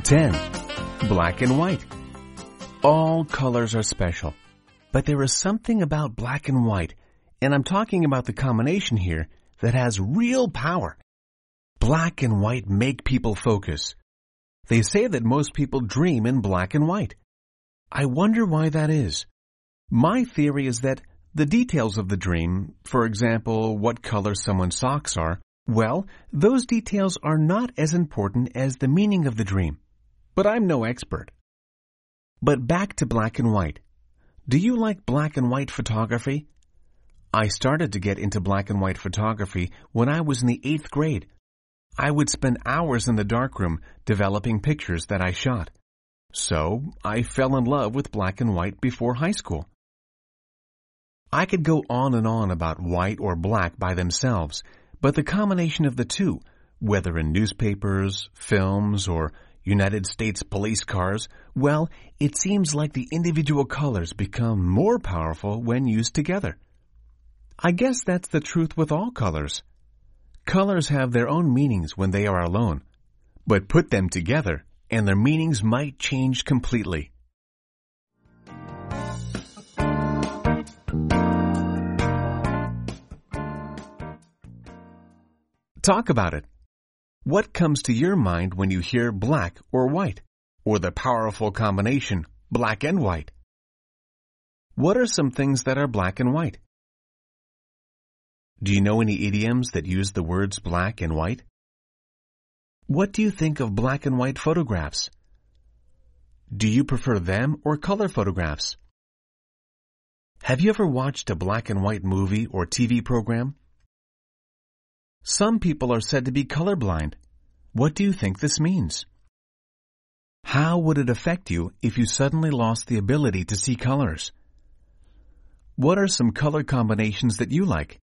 10. Black and white. All colors are special, but there is something about black and white, and I'm talking about the combination here, that has real power. Black and white make people focus. They say that most people dream in black and white. I wonder why that is. My theory is that the details of the dream, for example, what color someone's socks are, well, those details are not as important as the meaning of the dream. But I'm no expert. But back to black and white. Do you like black and white photography? I started to get into black and white photography when I was in the 8th grade. I would spend hours in the darkroom developing pictures that I shot. So I fell in love with black and white before high school. I could go on and on about white or black by themselves, but the combination of the two, whether in newspapers, films, or United States police cars, well, it seems like the individual colors become more powerful when used together. I guess that's the truth with all colors. Colors have their own meanings when they are alone, but put them together and their meanings might change completely. Talk about it. What comes to your mind when you hear black or white, or the powerful combination black and white? What are some things that are black and white? Do you know any idioms that use the words black and white? What do you think of black and white photographs? Do you prefer them or color photographs? Have you ever watched a black and white movie or TV program? Some people are said to be colorblind. What do you think this means? How would it affect you if you suddenly lost the ability to see colors? What are some color combinations that you like?